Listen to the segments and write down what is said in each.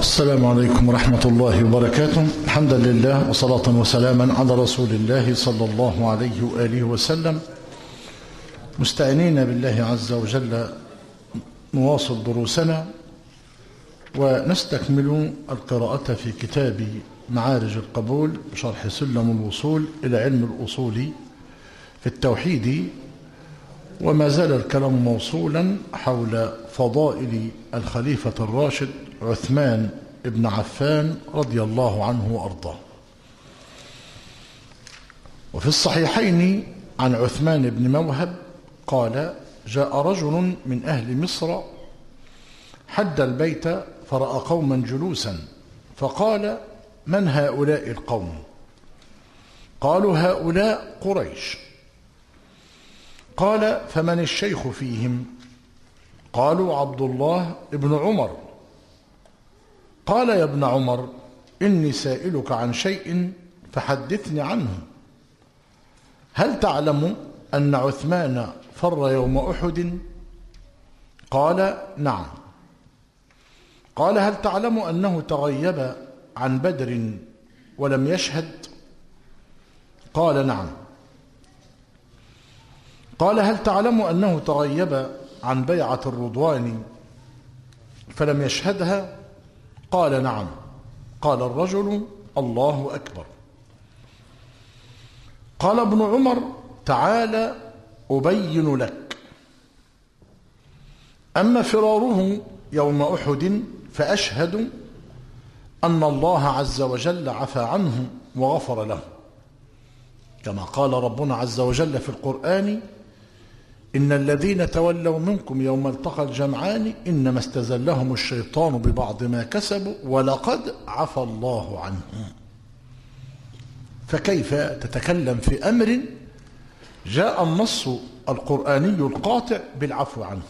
السلام عليكم ورحمة الله وبركاته. حمدا لله وصلاة وسلاما على رسول الله صلى الله عليه وآله وسلم، مستعينين بالله عز وجل نواصل دروسنا ونستكمل القراءة في كتاب معارج القبول شرح سلم الوصول إلى علم الأصول في التوحيد، وما زال الكلام موصولا حول فضائل الخليفة الراشد عثمان بن عفان رضي الله عنه وأرضاه. وفي الصحيحين عن عثمان بن موهب قال: جاء رجل من أهل مصر حد البيت فرأى قوما جلوسا فقال: من هؤلاء القوم؟ قالوا: هؤلاء قريش. قال: فمن الشيخ فيهم؟ قالوا: عبد الله بن عمر. قال: يا ابن عمر، إني سائلك عن شيء فحدثني عنه. هل تعلم أن عثمان فر يوم أحد؟ قال: نعم. قال: هل تعلم أنه تغيب عن بدر ولم يشهد؟ قال: نعم. قال: هل تعلم أنه تغيب عن بيعة الرضوان فلم يشهدها؟ قال: نعم. قال الرجل: الله أكبر. قال ابن عمر: تعال أبين لك. أما فراره يوم أحد فأشهد أن الله عز وجل عفى عنه وغفر له، كما قال ربنا عز وجل في القرآن: إن الذين تولوا منكم يوم التقى الجمعان إنما استزلهم الشيطان ببعض ما كسبوا ولقد عفى الله عنهم. فكيف تتكلم في أمر جاء النص القرآني القاطع بالعفو عنه؟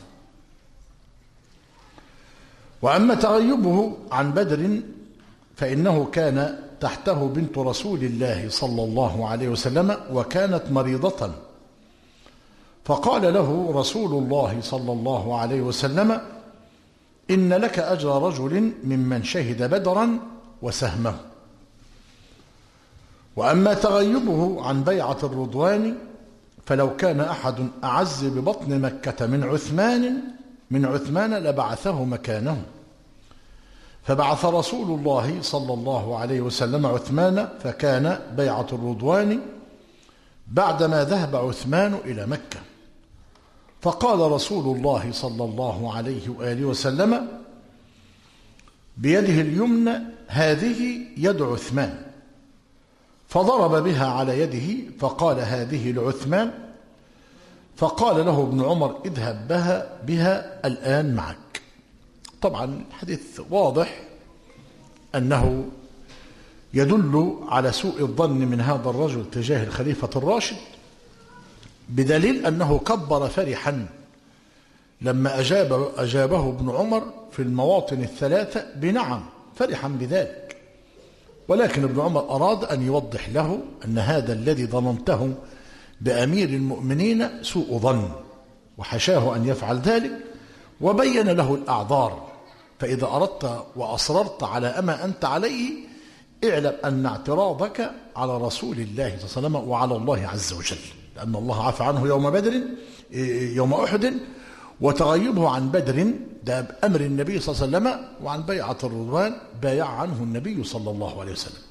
وأما تغيبه عن بدر فإنه كان تحته بنت رسول الله صلى الله عليه وسلم وكانت مريضة، فقال له رسول الله صلى الله عليه وسلم: إن لك أجر رجل ممن شهد بدرا وسهمه. وأما تغيبه عن بيعة الرضوان فلو كان أحد أعز ببطن مكة من عثمان لبعثه مكانه، فبعث رسول الله صلى الله عليه وسلم عثمان، فكان بيعة الرضوان بعدما ذهب عثمان إلى مكة. فقال رسول الله صلى الله عليه وآله وسلم بيده اليمنى: هذه يد عثمان، فضرب بها على يده فقال: هذه لعثمان. فقال له ابن عمر: اذهب بها الآن معك. طبعا الحديث واضح أنه يدل على سوء الظن من هذا الرجل تجاه الخليفة الراشد، بدليل أنه كبر فرحا لما أجابه ابن عمر في المواطن الثلاثة بنعم، فرحا بذلك. ولكن ابن عمر أراد أن يوضح له أن هذا الذي ظننته بأمير المؤمنين سوء ظن، وحشاه أن يفعل ذلك، وبين له الأعذار. فإذا أردت وأصررت على أما أنت عليه اعلم أن اعتراضك على رسول الله صلى الله عليه وسلم وعلى الله عز وجل، لأن الله عفى عنه يوم بدر يوم أحد، وتغيبه عن بدر ده بأمر النبي صلى الله عليه وسلم، وعن بيعة الرضوان بايع عنه النبي صلى الله عليه وسلم.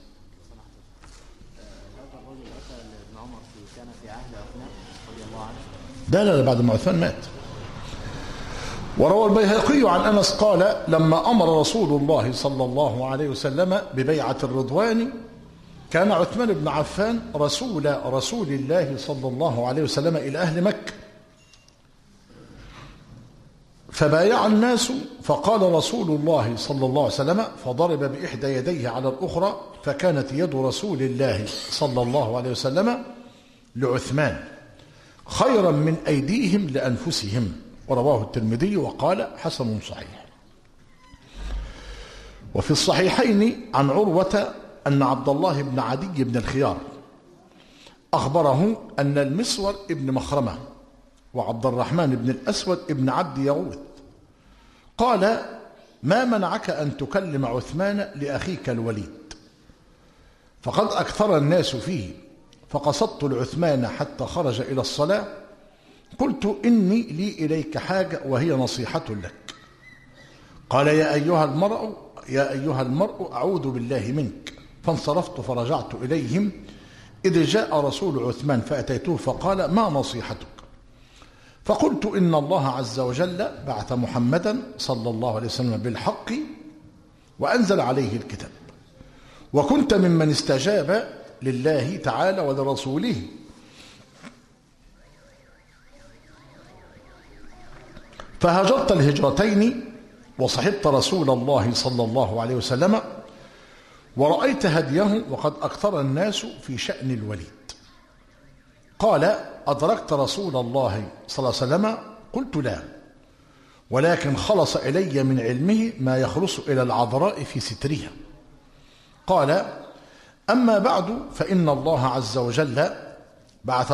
لا بعد ما عثمان مات. وروى البيهقي عن أنس قال: لما أمر رسول الله صلى الله عليه وسلم ببيعة الرضوان كان عثمان بن عفان رسول الله صلى الله عليه وسلم إلى أهل مكة، فبايع الناس، فقال رسول الله صلى الله عليه وسلم، فضرب بإحدى يديه على الأخرى، فكانت يد رسول الله صلى الله عليه وسلم لعثمان خيرا من أيديهم لأنفسهم. ورواه الترمذي وقال: حسن صحيح. وفي الصحيحين عن عروة أن عبد الله بن عدي بن الخيار أخبره أن المسور ابن مخرمة وعبد الرحمن بن الأسود ابن عبد يغوث قال: ما منعك أن تكلم عثمان لأخيك الوليد؟ فقد أكثر الناس فيه، فقصدت العثمان حتى خرج إلى الصلاة، قلت إني لي إليك حاجة وهي نصيحة لك. قال يا أيها المرء أعوذ بالله منك. فانصرفت فرجعت إليهم، إذ جاء رسول عثمان فأتيته فقال ما نصيحتك؟ فقلت إن الله عز وجل بعث محمدا صلى الله عليه وسلم بالحق وأنزل عليه الكتاب، وكنت ممن استجاب لله تعالى ولرسوله، فهجرت الهجرتين وصحبت رسول الله صلى الله عليه وسلم ورأيت هديه، وقد أكثر الناس في شأن الوليد. قال أدركت رسول الله صلى الله عليه وسلم؟ قلت لا، ولكن خلص إلي من علمه ما يخلص إلى العذراء في سترها. قال أما بعد فإن الله عز وجل بعث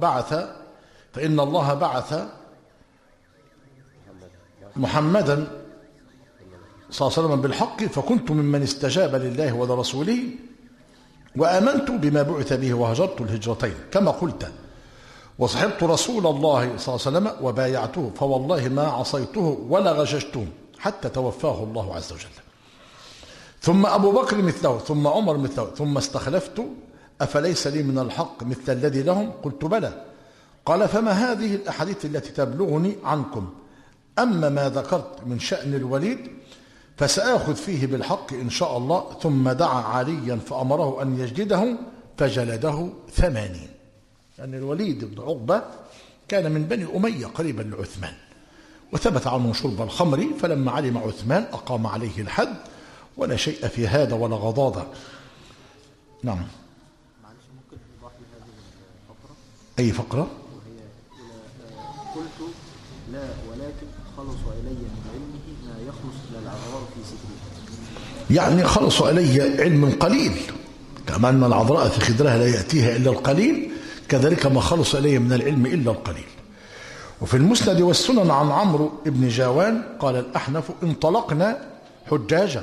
محمدا صلى الله عليه وسلم بالحق، فكنت ممن استجاب لله ولرسوله وآمنت بما بعث به وهجرت الهجرتين كما قلت، وصحبت رسول الله صلى الله عليه وسلم وبايعته، فوالله ما عصيته ولا غششته حتى توفاه الله عز وجل. ثم أبو بكر مثله، ثم عمر مثله، ثم استخلفت، أفليس لي من الحق مثل الذي لهم؟ قلت بلى. قال فما هذه الأحاديث التي تبلغني عنكم؟ أما ما ذكرت من شأن الوليد فسآخذ فيه بالحق إن شاء الله. ثم دعا عليا فأمره أن يجلده فجلده 80. يعني الوليد بن عقبة كان من بني أمية قريبا لعثمان، وثبت عنه شرب الخمر، فلما علم عثمان أقام عليه الحد، ولا شيء في هذا ولا غضاضة. نعم. معلش ممكن نضاف لهذه الفقرة؟ أي فقرة؟ وهي قلت لا، ولكن خلص إلي من علمه ما يخلص إلى العذراء في سترها. يعني خلص إلي علم قليل، كما أن العذراء في خدرها لا يأتيها إلا القليل، كذلك ما خلص إلي من العلم إلا القليل. وفي المسند والسنن عن عمرو بن جاوان قال الأحنف انطلقنا حجاجا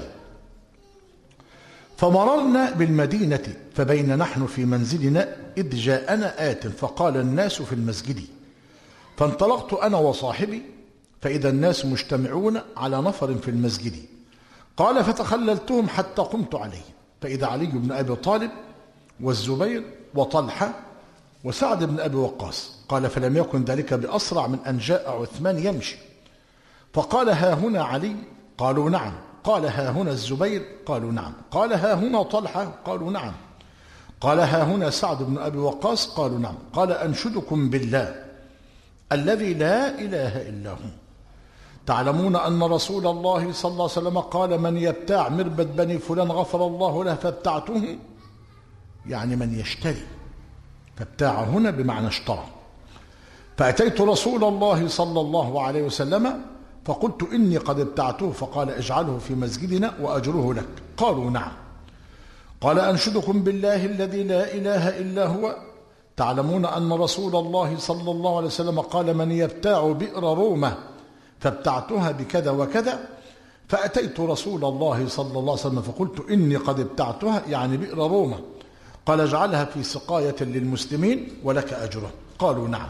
فمررنا بالمدينة، فبين نحن في منزلنا إذ جاءنا آت فقال الناس في المسجد، فانطلقت أنا وصاحبي فإذا الناس مجتمعون على نفر في المسجد. قال فتخللتهم حتى قمت عليه، فإذا علي بن أبي طالب والزبير وطلحة وسعد بن أبي وقاص. قال فلم يكن ذلك بأسرع من أن جاء عثمان يمشي، فقال ها هنا علي؟ قالوا نعم. قال ها هنا الزبير؟ قالوا نعم. قال ها هنا طلحة؟ قالوا نعم. قال ها هنا سعد بن أبي وقاص؟ قالوا نعم. قال أنشدكم بالله الذي لا إله إلا هو، تعلمون أن رسول الله صلى الله عليه وسلم قال من يبتاع مربد بني فلان غفر الله له فابتعته، يعني من يشتري، فابتاع هنا بمعنى اشترى. فأتيت رسول الله صلى الله عليه وسلم فقلت إني قد ابتعته، فقال اجعله في مسجدنا وأجره لك. قالوا نعم. قال أنشدكم بالله الذي لا إله إلا هو، تعلمون أن رسول الله صلى الله عليه وسلم قال من يبتاع بئر رومة فابتعتها بكذا وكذا. فأتيت رسول الله صلى الله عليه وسلم فقلت إني قد ابتعتها، يعني بئر رومة. قال اجعلها في سقاية للمسلمين ولك أجره. قالوا نعم.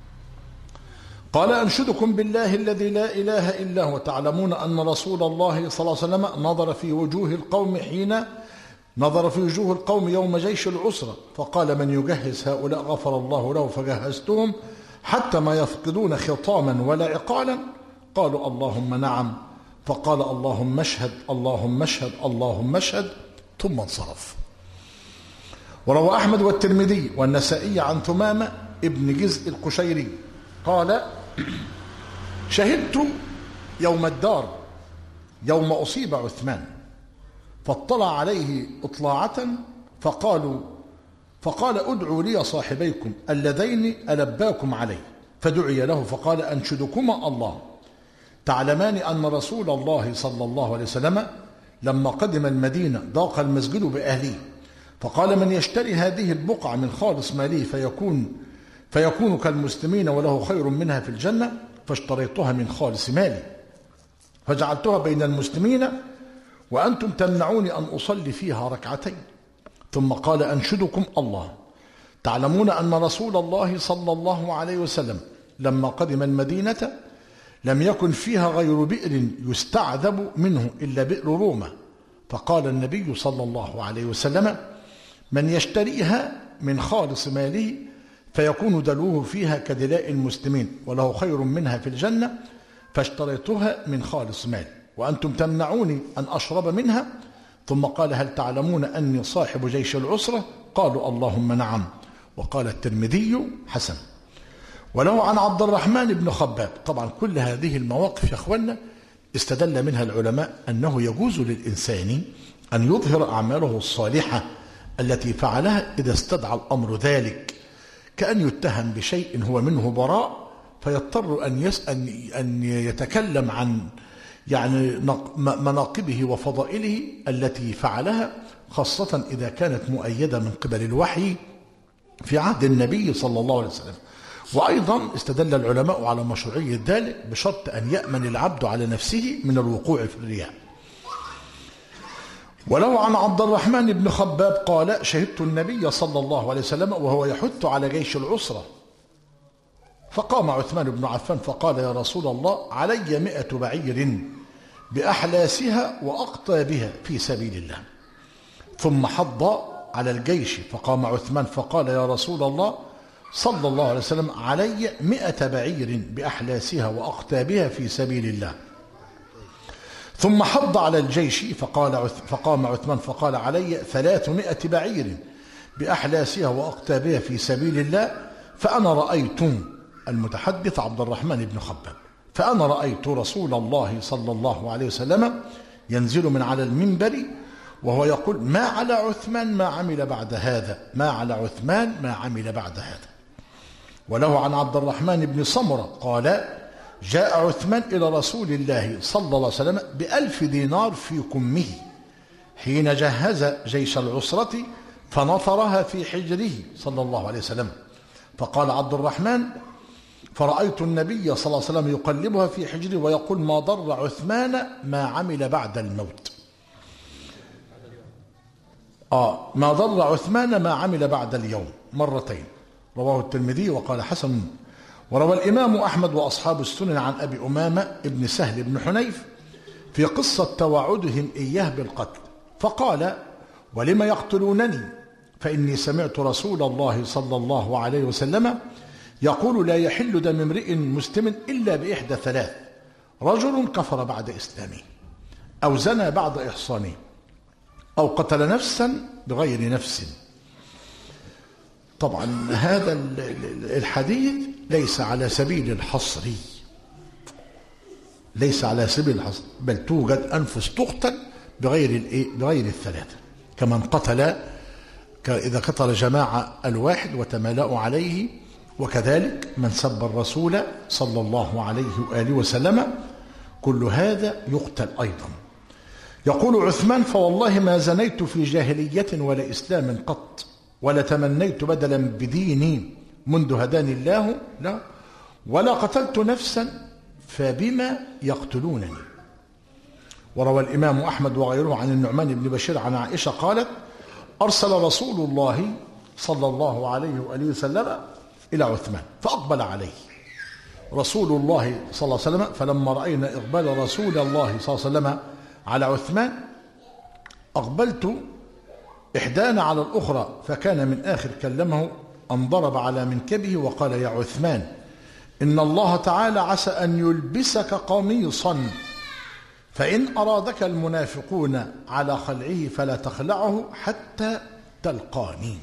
قال أنشدكم بالله الذي لا إله إلا هو، تعلمون أن رسول الله صلى الله عليه وسلم نظر في وجوه القوم حين نظر في وجوه القوم يوم جيش العسرة، فقال من يجهز هؤلاء غفر الله له، فجهزتهم حتى ما يفقدون خطاما ولا عقالا. قالوا اللهم نعم. فقال اللهم اشهد اللهم اشهد اللهم اشهد، ثم انصرف. وروى أحمد والترمذي والنسائي عن ثمامة ابن جزء القشيري قال شهدت يوم الدار يوم أصيب عثمان، فاطلع عليه إطلاعة فقال ادعوا لي صاحبيكم اللذين ألباكم عليه، فدعي له فقال أنشدكما الله، تعلمان أن رسول الله صلى الله عليه وسلم لما قدم المدينة ضاق المسجد بأهله، فقال من يشتري هذه البقعة من خالص ماله فيكون كالمسلمين وله خير منها في الجنة، فاشتريتها من خالص مالي. فجعلتها بين المسلمين وأنتم تمنعوني أن أصلي فيها ركعتين. ثم قال: أنشدكم الله، تعلمون أن رسول الله صلى الله عليه وسلم لما قدم المدينة لم يكن فيها غير بئر يستعذب منه إلا بئر روما، فقال النبي صلى الله عليه وسلم: من يشتريها من خالص ماله فيكون دلوه فيها كدلاء المسلمين وله خير منها في الجنة، فاشتريتها من خالص مال وأنتم تمنعوني أن أشرب منها. ثم قال: هل تعلمون أني صاحب جيش العسرة؟ قالوا: اللهم نعم. وقال الترمذي: حسن. وله عن عبد الرحمن بن خباب. طبعا كل هذه المواقف يا أخوانا استدل منها العلماء أنه يجوز للإنسان أن يظهر أعماله الصالحة التي فعلها إذا استدعى الأمر ذلك، كأن يتهم بشيء هو منه براء فيضطر أن يتكلم عن يعني مناقبه وفضائله التي فعلها، خاصة إذا كانت مؤيدة من قبل الوحي في عهد النبي صلى الله عليه وسلم. وأيضا استدل العلماء على مشروعية ذلك بشرط أن يأمن العبد على نفسه من الوقوع في الرياء. ولو عن عبد الرحمن بن خباب قال: شهدت النبي صلى الله عليه وسلم وهو يحث على جيش العسرة، فقام عثمان بن عفان فقال: يا رسول الله، علي 100 بعير بأحلاسها وأقطابها في سبيل الله. ثم حض على الجيش، فقام عثمان فقال: يا رسول الله صلى الله عليه وسلم، علي 100 بعير بأحلاسها وأقطابها في سبيل الله. ثم حض على الجيش، فقام عثمان فقال: علي 300 بعير بأحلاسها وأقطابها في سبيل الله. فأنا رأيت، المتحدث عبد الرحمن بن خباب، فأنا رأيت رسول الله صلى الله عليه وسلم ينزل من على المنبر وهو يقول: ما على عثمان ما عمل بعد هذا، ما على عثمان ما عمل بعد هذا. وله عن عبد الرحمن بن سمرة قال: جاء عثمان إلى رسول الله صلى الله عليه وسلم ب1000 دينار في كمه حين جهز جيش العسرة فنثرها في حجره صلى الله عليه وسلم. فقال عبد الرحمن: فرأيت النبي صلى الله عليه وسلم يقلبها في حجره ويقول: ما ضر عثمان ما عمل بعد الموت. ما ضر عثمان ما عمل بعد اليوم، مرتين. رواه الترمذي وقال: حسن. وروى الإمام أحمد وأصحاب السنن عن أبي أمامة ابن سهل بن حنيف في قصة توعدهم إياه بالقتل، فقال: ولم يقتلونني؟ فإني سمعت رسول الله صلى الله عليه وسلم يقول: لا يحل دم امرئ مسلم إلا بإحدى 3: رجل كفر بعد إسلامه، أو زنى بعد إحصانه، أو قتل نفسا بغير نفس. طبعا هذا الحديث ليس على سبيل الحصر، ليس على سبيل الحصر، بل توجد أنفس تقتل بغير الثلاثة، كمن قتل إذا قتل جماعة الواحد وتمالأوا عليه، وكذلك من سب الرسول صلى الله عليه وآله وسلم، كل هذا يقتل أيضا. يقول عثمان: فوالله ما زنيت في جاهلية ولا إسلام قط، ولا تمنيت بدلا بديني منذ هداني الله، لا، ولا قتلت نفسا، فبما يقتلونني. وروى الإمام أحمد وغيره عن النعمان بن بشير عن عائشة قالت: أرسل رسول الله صلى الله عليه وآله وسلم إلى عثمان فأقبل عليه رسول الله صلى الله عليه وسلم، فلما رأينا إقبال رسول الله صلى الله عليه وسلم على عثمان أقبلت إحدانا على الأخرى، فكان من آخر كلمه أن ضرب على منكبه وقال: يا عثمان، إن الله تعالى عسى أن يلبسك قميصا، فإن أرادك المنافقون على خلعه فلا تخلعه حتى تلقاني.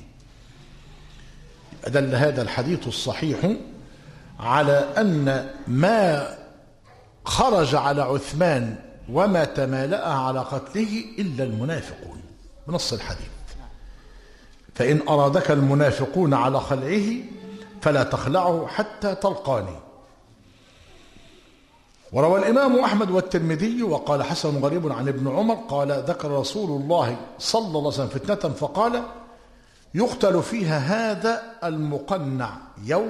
دل هذا الحديث الصحيح على أن ما خرج على عثمان وما تمالأ على قتله إلا المنافقون، بنص الحديث: فإن أرادك المنافقون على خلعه فلا تخلعه حتى تلقاني. وروى الإمام أحمد والترمذي وقال: حسن غريب عن ابن عمر قال: ذكر رسول الله صلى الله عليه وسلم فتنة فقال: يقتل فيها هذا المقنع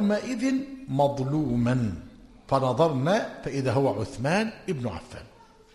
يومئذ مظلوما، فنظرنا فإذا هو عثمان ابن عفان.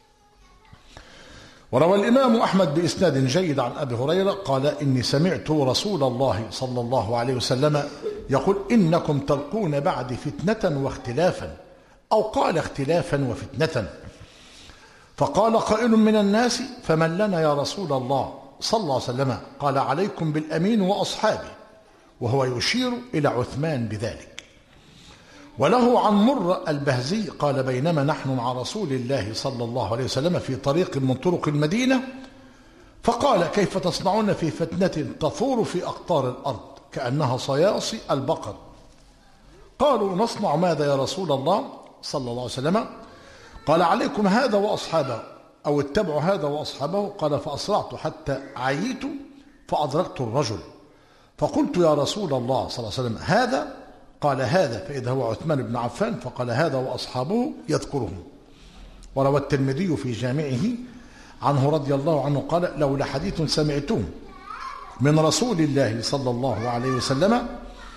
وروى الإمام أحمد بإسناد جيد عن أبي هريرة قال إني سمعت رسول الله صلى الله عليه وسلم يقول إنكم تلقون بعد فتنة واختلافا، أو قال اختلافا وفتنة. فقال قائل من الناس فمن لنا يا رسول الله صلى الله عليه وسلم؟ قال عليكم بالأمين وأصحابه، وهو يشير إلى عثمان بذلك. وله عن مر البهزي قال بينما نحن مع رسول الله صلى الله عليه وسلم في طريق من طرق المدينة، فقال كيف تصنعون في فتنة تثور في أقطار الأرض كأنها صياصي البقر؟ قالوا نصنع ماذا يا رسول الله صلى الله عليه وسلم؟ قال عليكم هذا وأصحابه، أو اتبعوا هذا وأصحابه. قال فأسرعت حتى عييت فأدركت الرجل، فقلت يا رسول الله صلى الله عليه وسلم هذا؟ قال هذا، فإذا هو عثمان بن عفان. فقال هذا وأصحابه يذكرهم. وروى الترمذي في جامعه عنه رضي الله عنه قال لولا حديث سمعتم من رسول الله صلى الله عليه وسلم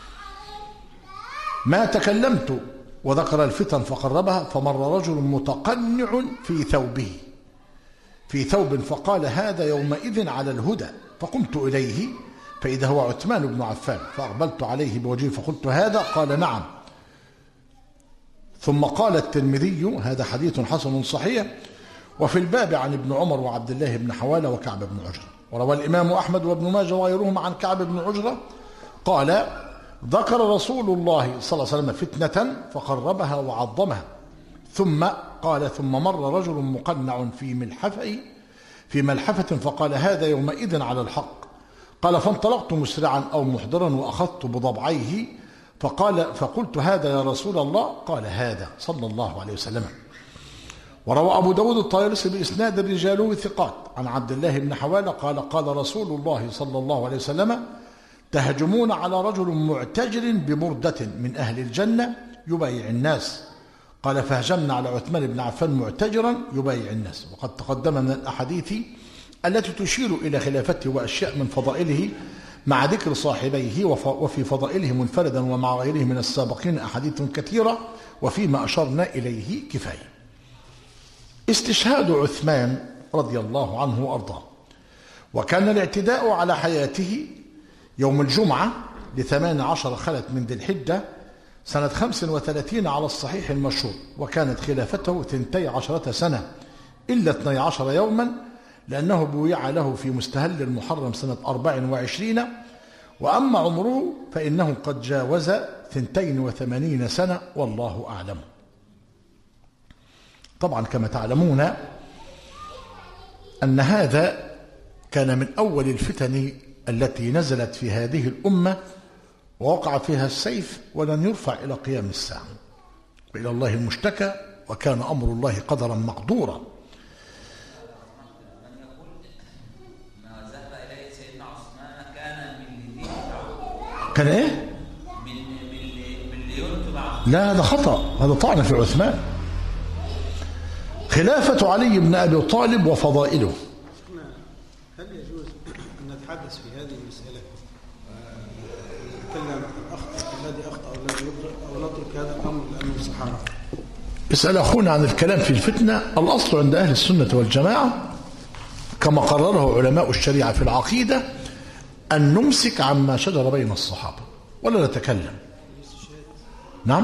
ما تكلمت. وذكر الفتن فقربها، فمر رجل متقنع في ثوب فقال هذا يومئذ على الهدى. فقمت إليه فإذا هو عثمان بن عفان، فأقبلت عليه بوجهي فقلت هذا؟ قال نعم. ثم قال الترمذي هذا حديث حسن صحيح. وفي الباب عن ابن عمر وعبد الله بن حوالة وكعب بن عجرة. وروى الإمام أحمد وابن ماجه وغيرهم عن كعب بن عجرة قال ذكر رسول الله صلى الله عليه وسلم فتنة فقربها وعظمها، ثم قال ثم مر رجل مقنع في ملحفة فقال هذا يومئذ على الحق. قال فانطلقت مسرعا أو محضرا وأخذت بضبعيه فقلت هذا يا رسول الله؟ قال هذا صلى الله عليه وسلم. وروى أبو داود الطيالسي بإسناد رجاله ثقات عن عبد الله بن حوالة قال قال رسول الله صلى الله عليه وسلم تهجمون على رجل معتجر ببردة من أهل الجنة يبايع الناس. قال فهجمنا على عثمان بن عفان معتجرا يبايع الناس. وقد تقدم من الأحاديث التي تشير إلى خلافته وأشياء من فضائله مع ذكر صاحبيه، وفي فضائله منفردا ومع غيره من السابقين أحاديث كثيرة، وفيما أشرنا إليه كفاية. استشهاد عثمان رضي الله عنه وأرضاه. وكان الاعتداء على حياته يوم الجمعة ل18 خلت من ذي الحجة سنة 35 على الصحيح المشهور، وكانت خلافته 12 سنة إلا 12 يوما، لأنه بويع له في مستهل المحرم سنة 24، وأما عمره فإنه قد جاوز 82 سنة والله أعلم. طبعا كما تعلمون أن هذا كان من أول الفتن التي نزلت في هذه الأمة، ووقع فيها السيف ولن يرفع إلى قيام الساعة، وإلى الله المشتكى، وكان أمر الله قدرا مقدورا. كان ايه؟ لا هذا خطأ، هذا طعن في عثمان. خلافة علي بن أبي طالب وفضائله. هل يجوز أن نتحدث في هذه المسألة نتكلم الذي أخطأ والذي يخطئ، أو نترك هذا الأمر لأنه صحابة؟ اسأل أخونا عن الكلام في الفتنة. الأصل عند أهل السنة والجماعة كما قرره علماء الشريعة في العقيدة أن نمسك عما شجر بين الصحابة ولا نتكلم. نعم،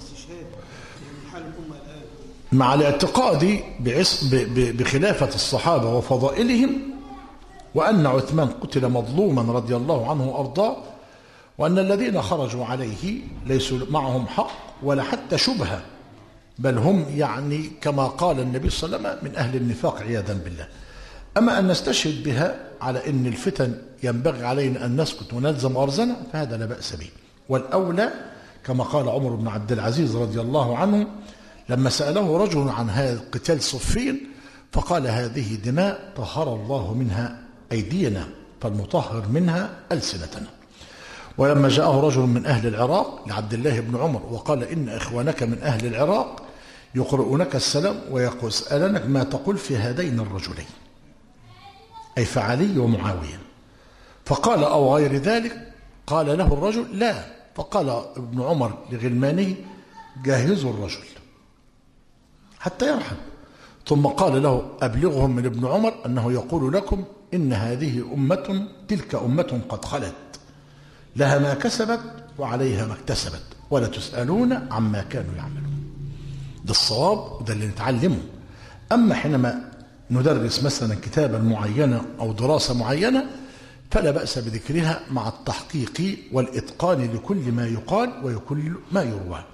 مع الاعتقاد بخلافة الصحابة وفضائلهم، وأن عثمان قتل مظلوما رضي الله عنه وأرضاه، وأن الذين خرجوا عليه ليسوا معهم حق ولا حتى شبهة، بل هم يعني كما قال النبي صلى الله عليه وسلم من أهل النفاق عياذا بالله. أما أن نستشهد بها على أن الفتن ينبغي علينا أن نسكت ونلزم غرزنا فهذا لا بأس به. والأولى كما قال عمر بن عبد العزيز رضي الله عنه لما سأله رجل عن هذا قتال صفين فقال هذه دماء طهر الله منها أيدينا فالمطهر منها ألسنتنا. ولما جاءه رجل من أهل العراق لعبد الله بن عمر وقال إن إخوانك من أهل العراق يقرؤونك السلام ويسألونك ما تقول في هذين الرجلين، أي فعلي ومعاوية. فقال أو غير ذلك؟ قال له الرجل لا. فقال ابن عمر لغلمانه جهزوا الرجل حتى يرحل. ثم قال له أبلغهم من ابن عمر أنه يقول لكم إن هذه أمة تلك أمة قد خلت لها ما كسبت وعليها ما اكتسبت ولا تسألون عما كانوا يعملون. ده الصواب وده اللي نتعلمه. أما حينما ندرس مثلا كتابا معينة أو دراسة معينة فلا بأس بذكرها مع التحقيق والإتقان لكل ما يقال وكل ما يروى.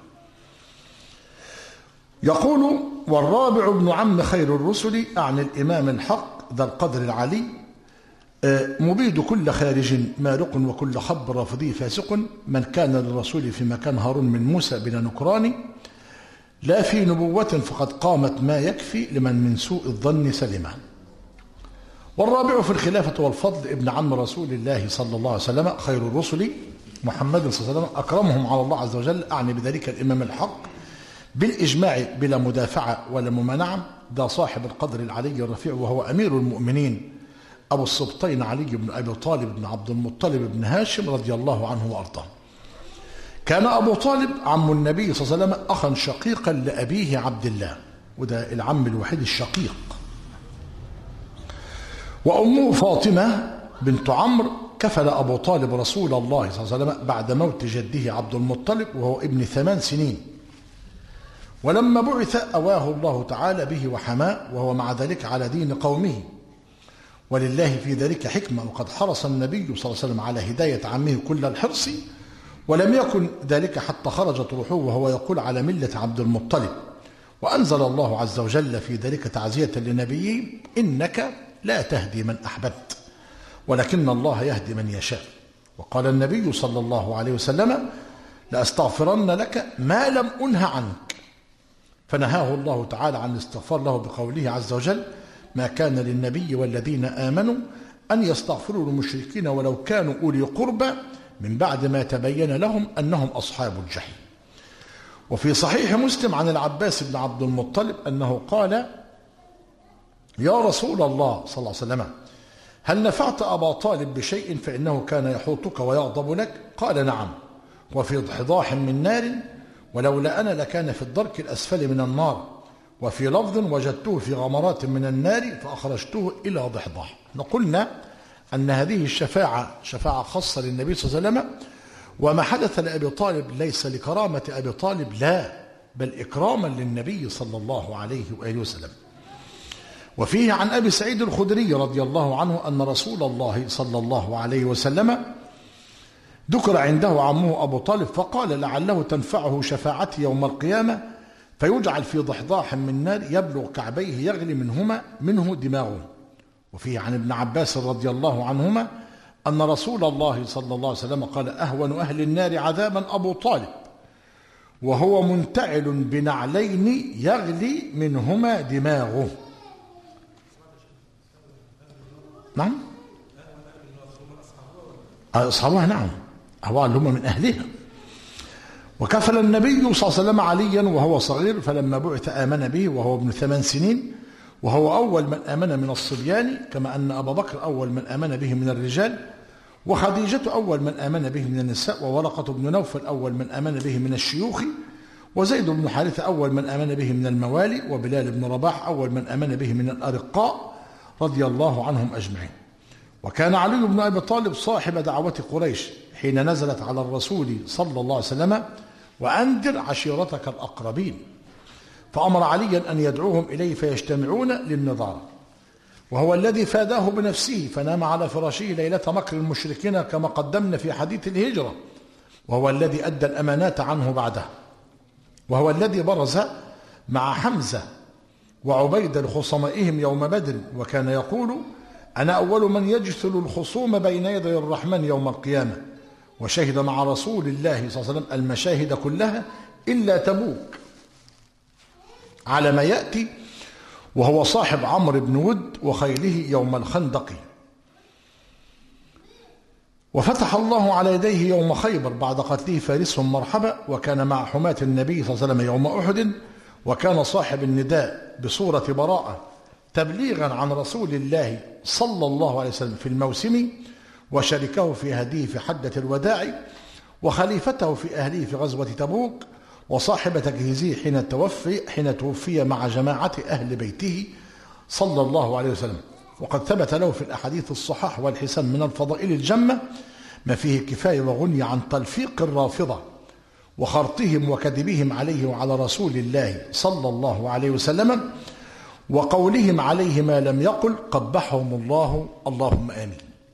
يقول: والرابع ابن عم خير الرسل، أعني الإمام الحق ذا القدر العلي، مبيد كل خارج مارق وكل خب رافضي فاسق، من كان للرسول في مكان هارون من موسى بلا نكران، لا في نبوة فقد قامت ما يكفي لمن من سوء الظن سلما. والرابع في الخلافة والفضل ابن عم رسول الله صلى الله عليه وسلم خير الرسل محمد صلى الله عليه وسلم أكرمهم على الله عز وجل، أعني بذلك الإمام الحق بالإجماع بلا مدافعة ولا ممانعة، ده صاحب القدر العلي الرفيع، وهو أمير المؤمنين أبو السبطين علي بن أبي طالب بن عبد المطلب بن هاشم رضي الله عنه وأرضاه. كان أبو طالب عم النبي صلى الله عليه وسلم أخا شقيقا لأبيه عبد الله، وده العم الوحيد الشقيق. وأمه فاطمة بنت عمرو كفل أبو طالب رسول الله صلى الله عليه وسلم بعد موت جده عبد المطلب وهو ابن 8 سنين، ولما بعث أواه الله تعالى به وحماه، وهو مع ذلك على دين قومه، ولله في ذلك حكمة، وقد حرص النبي صلى الله عليه وسلم على هداية عمه كل الحرص، ولم يكن ذلك حتى خرجت روحه وهو يقول على ملة عبد المطلب. وأنزل الله عز وجل في ذلك تعزية لنبيه: إنك لا تهدي من أحببت ولكن الله يهدي من يشاء. وقال النبي صلى الله عليه وسلم: لأستغفرن لك ما لم أنه عنك، فنهاه الله تعالى عن الاستغفار له بقوله عز وجل: ما كان للنبي والذين آمنوا أن يستغفروا للمشركين ولو كانوا أولي قربى من بعد ما تبين لهم أنهم أصحاب الجحيم. وفي صحيح مسلم عن العباس بن عبد المطلب أنه قال: يا رسول الله صلى الله عليه وسلم، هل نفعت أبا طالب بشيء فإنه كان يحوطك ويغضب لك؟ قال: نعم، وفي ضحضاح من نار، ولولا أنا لكان في الدرك الأسفل من النار، وفي لفظ وجدته في غمرات من النار فأخرجته إلى ضحضاح. قلنا أن هذه الشفاعة شفاعة خاصة للنبي صلى الله عليه وسلم، وما حدث لأبي طالب ليس لكرامة أبي طالب، لا، بل إكراما للنبي صلى الله عليه وآله وسلم. وفيه عن أبي سعيد الخدري رضي الله عنه أن رسول الله صلى الله عليه وسلم ذكر عنده عمه أبو طالب فقال: لعله تنفعه شفاعتي يوم القيامة، فيجعل في ضحضاح من نار يبلغ كعبيه يغلي منه دماغه. وفيه عن ابن عباس رضي الله عنهما أن رسول الله صلى الله عليه وسلم قال: أهون أهل النار عذابا أبو طالب، وهو منتعل بنعلين يغلي منهما دماغه. نعم، أصحابها، نعم، هو اللي هم من أهلها. وكفل النبي صلى الله عليه وسلم عليا وهو صغير، فلما بعث آمن به وهو ابن 8 سنين، وهو أول من آمن من الصبيان، كما أن أبا بكر أول من آمن به من الرجال، وخديجة أول من آمن به من النساء، وورقة بن نوفل أول من آمن به من الشيوخ، وزيد بن حارثة أول من آمن به من الموالي، وبلال بن رباح أول من آمن به من الأرقاء رضي الله عنهم أجمعين. وكان علي بن أبي طالب صاحب دعوة قريش حين نزلت على الرسول صلى الله عليه وسلم: وأنذر عشيرتك الأقربين، فأمر عليا أن يدعوهم إليه فيجتمعون للنظارة، وهو الذي فاداه بنفسه فنام على فراشه ليلة مكر المشركين كما قدمنا في حديث الهجرة، وهو الذي أدى الأمانات عنه بعده، وهو الذي برز مع حمزة وعبيد لخصمائهم يوم بدر، وكان يقول: أنا أول من يجثل الخصوم بين يدي الرحمن يوم القيامة، وشهد مع رسول الله صلى الله عليه وسلم المشاهد كلها إلا تبوك على ما يأتي، وهو صاحب عمرو بن ود وخيله يوم الخندق. وفتح الله على يديه يوم خيبر بعد قتله فارسهم مرحبا، وكان مع حماة النبي صلى الله عليه وسلم يوم أحد، وكان صاحب النداء بصورة براءة تبليغا عن رسول الله صلى الله عليه وسلم في الموسم، وشركه في هديه في حجة الوداع، وخليفته في أهله في غزوة تبوك، وصاحب تجهيزه حين توفي مع جماعة أهل بيته صلى الله عليه وسلم. وقد ثبت له في الأحاديث الصحاح والحسن من الفضائل الجمة ما فيه كفاية وغني عن تلفيق الرافضة وخرطهم وكذبهم عليه وعلى رسول الله صلى الله عليه وسلم وقولهم عليه ما لم يقل قبحهم الله، اللهم آمين.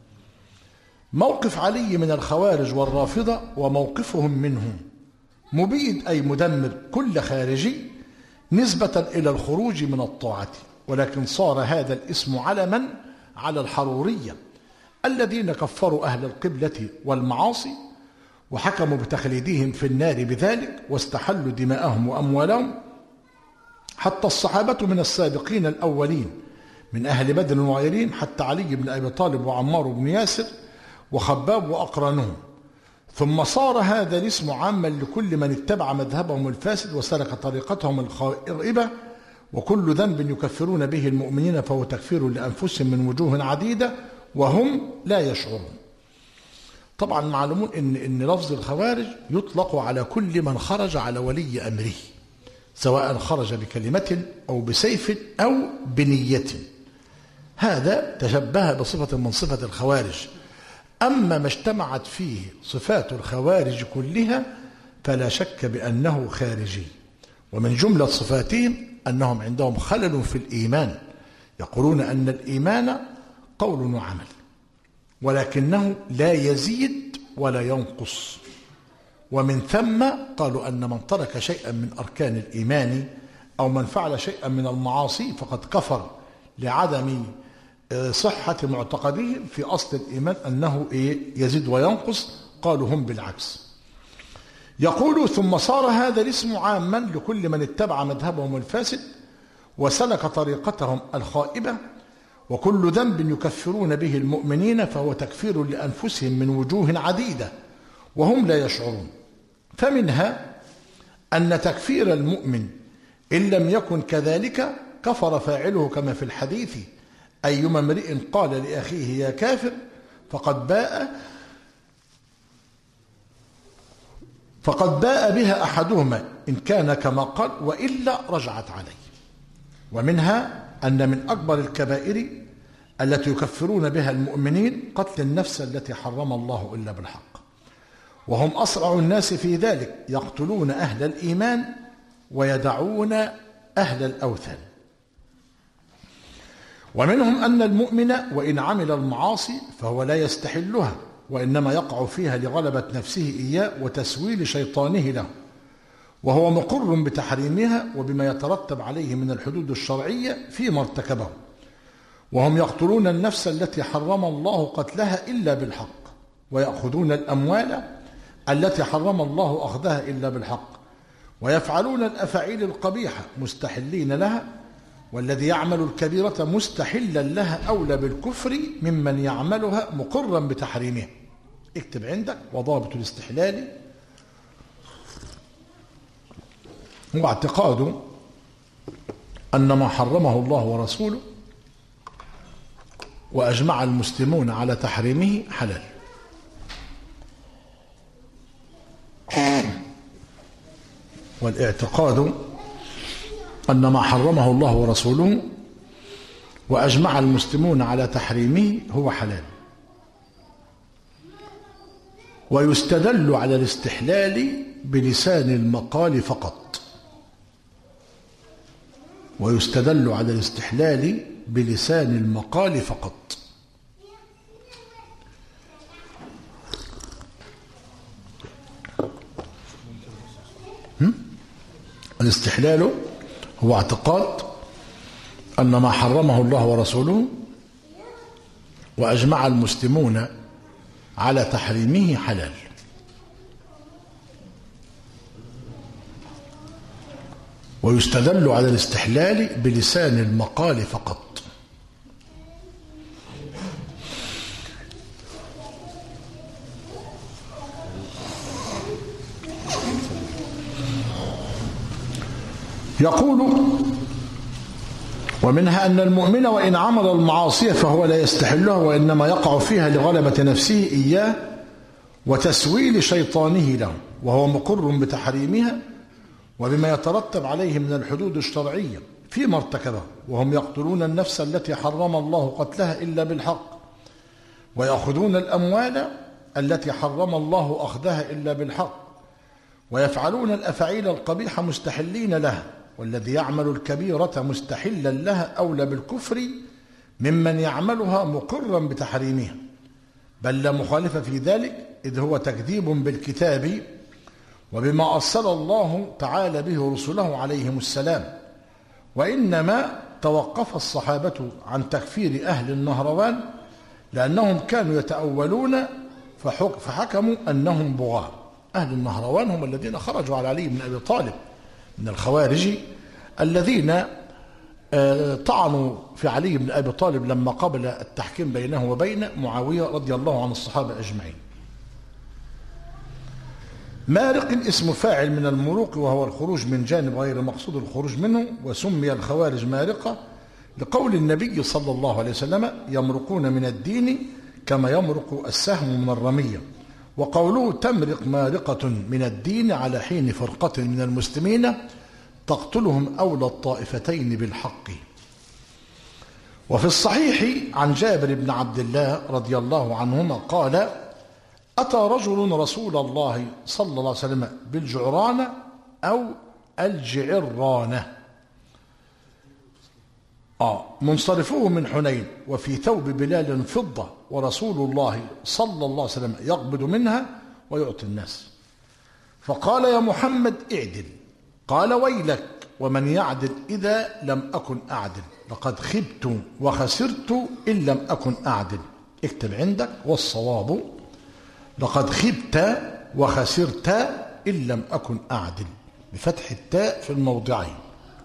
موقف علي من الخوارج والرافضة وموقفهم منهم مبيد أي مدمر كل خارجي نسبة إلى الخروج من الطاعة، ولكن صار هذا الاسم علما على الحرورية الذين كفروا أهل القبلة والمعاصي وحكموا بتخليدهم في النار بذلك واستحلوا دماءهم وأموالهم، حتى الصحابة من السابقين الأولين من أهل بدر وغيرهم حتى علي بن أبي طالب وعمار بن ياسر وخباب وأقرانهم. ثم صار هذا الاسم عاما لكل من اتبع مذهبهم الفاسد وسلك طريقتهم الخائبة، وكل ذنب يكفرون به المؤمنين فهو تكفير لأنفسهم من وجوه عديدة وهم لا يشعرون. طبعا معلومون إن لفظ الخوارج يطلق على كل من خرج على ولي أمره، سواء خرج بكلمة أو بسيف أو بنية، هذا تشبه بصفة من صفة الخوارج. أما ما اجتمعت فيه صفات الخوارج كلها فلا شك بأنه خارجي. ومن جملة صفاتهم أنهم عندهم خلل في الإيمان، يقولون أن الإيمان قول وعمل ولكنه لا يزيد ولا ينقص، ومن ثم قالوا أن من ترك شيئا من أركان الإيمان أو من فعل شيئا من المعاصي فقد كفر لعدم صحة معتقدهم في أصل الإيمان أنه يزيد وينقص. قالوا هم بالعكس. يقول ثم صار هذا الاسم عاما لكل من اتبع مذهبهم الفاسد وسلك طريقتهم الخائبة، وكل ذنب يكفرون به المؤمنين فهو تكفير لأنفسهم من وجوه عديدة وهم لا يشعرون. فمنها أن تكفير المؤمن إن لم يكن كذلك كفر فاعله كما في الحديث أيما امرئ قال لأخيه يا كافر فقد باء بها أحدهما إن كان كما قال وإلا رجعت عليه. ومنها أن من أكبر الكبائر التي يكفرون بها المؤمنين قتل النفس التي حرم الله إلا بالحق، وهم أسرع الناس في ذلك، يقتلون أهل الإيمان ويدعون أهل الأوثان. ومنهم أن المؤمن وإن عمل المعاصي فهو لا يستحلها وإنما يقع فيها لغلبة نفسه إياه وتسويل شيطانه له، وهو مقر بتحريمها وبما يترتب عليه من الحدود الشرعية فيما ارتكبه. وهم يقتلون النفس التي حرم الله قتلها إلا بالحق، ويأخذون الأموال التي حرم الله أخذها إلا بالحق، ويفعلون الأفاعيل القبيحة مستحلين لها، والذي يعمل الكبيرة مستحلا لها أولى بالكفر ممن يعملها مقرا بتحريمها. اكتب عندك وضابط الاستحلال هو اعتقاد أن ما حرمه الله ورسوله وأجمع المسلمون على تحريمه حلال. والاعتقاد أن ما حرمه الله ورسوله وأجمع المسلمون على تحريمه هو حلال. ويستدل على الاستحلال بلسان المقال فقط، ويستدل على الاستحلال بلسان المقال فقط. الاستحلال هو اعتقاد أن ما حرمه الله ورسوله وأجمع المسلمون على تحريمه حلال. ويستدل على الاستحلال بلسان المقال فقط. يقول ومنها أن المؤمن وإن عمل المعاصي فهو لا يستحلها وإنما يقع فيها لغلبة نفسه إياه وتسويل شيطانه له، وهو مقر بتحريمها، وبما يترتب عليه من الحدود الشرعية فيما ارتكبه، وهم يقتلون النفس التي حرم الله قتلها إلا بالحق، ويأخذون الأموال التي حرم الله أخذها إلا بالحق، ويفعلون الأفعيل القبيحة مستحلين لها، والذي يعمل الكبيرة مستحلا لها أولى بالكفر ممن يعملها مقرا بتحريمها، بل لا مخالف في ذلك، إذ هو تكذيب بالكتاب وبما أرسل الله تعالى به رسله عليهم السلام. وإنما توقف الصحابة عن تكفير أهل النهروان لأنهم كانوا يتأولون فحكموا أنهم بغاة. أهل النهروان هم الذين خرجوا على علي بن أبي طالب من الخوارج الذين طعنوا في علي بن أبي طالب لما قبل التحكيم بينه وبين معاوية رضي الله عن الصحابة أجمعين. مارق اسم فاعل من المروق، وهو الخروج من جانب غير مقصود الخروج منه، وسمي الخوارج مارقة لقول النبي صلى الله عليه وسلم: يمرقون من الدين كما يمرق السهم من الرمية. وقوله تمرق مارقة من الدين على حين فرقة من المسلمين تقتلهم أولى الطائفتين بالحق. وفي الصحيح عن جابر بن عبد الله رضي الله عنهما قال: أتى رجل رسول الله صلى الله عليه وسلم بالجعرانة أو الجعرانة منصرفوه من حنين، وفي ثوب بلال فضة، ورسول الله صلى الله عليه وسلم يقبض منها ويعطي الناس. فقال: يا محمد اعدل. قال: ويلك، ومن يعدل إذا لم أكن أعدل؟ لقد خبت وخسرت إن لم أكن أعدل. اكتب عندك: والصواب لقد خبت وخسرت إن لم أكن أعدل، بفتح التاء في الموضعين.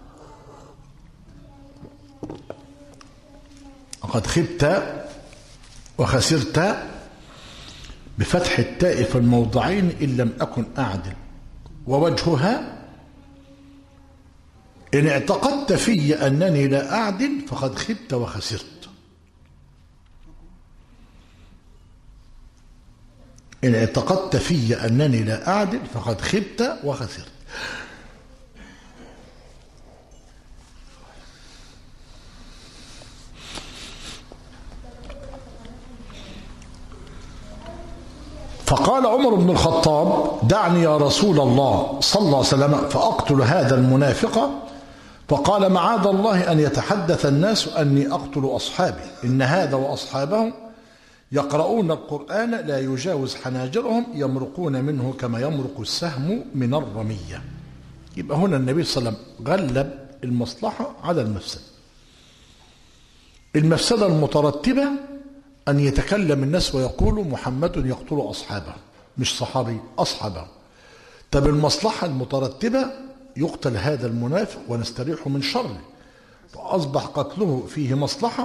لقد خبت وخسرت بفتح التاء في الموضعين إن لم أكن أعدل. ووجهها: إن اعتقدت في أنني لا أعدل فقد خبت وخسرت. إن اعتقدت في أنني لا أعدل فقد خبت وخسرت. فقال عمر بن الخطاب: دعني يا رسول الله صلى الله عليه وسلم فأقتل هذا المنافق. فقال: معاذ الله أن يتحدث الناس أني أقتل أصحابي، إن هذا وأصحابه يقرؤون القرآن لا يجاوز حناجرهم يمرقون منه كما يمرق السهم من الرمية. يبقى هنا النبي صلى الله عليه وسلم غلب المصلحة على المفسدة. المفسدة المترتبة أن يتكلم الناس ويقولوا محمد يقتل أصحابه، مش صحابي، أصحابه. طب المصلحة المترتبة يقتل هذا المنافق ونستريح من شره، فأصبح قتله فيه مصلحة،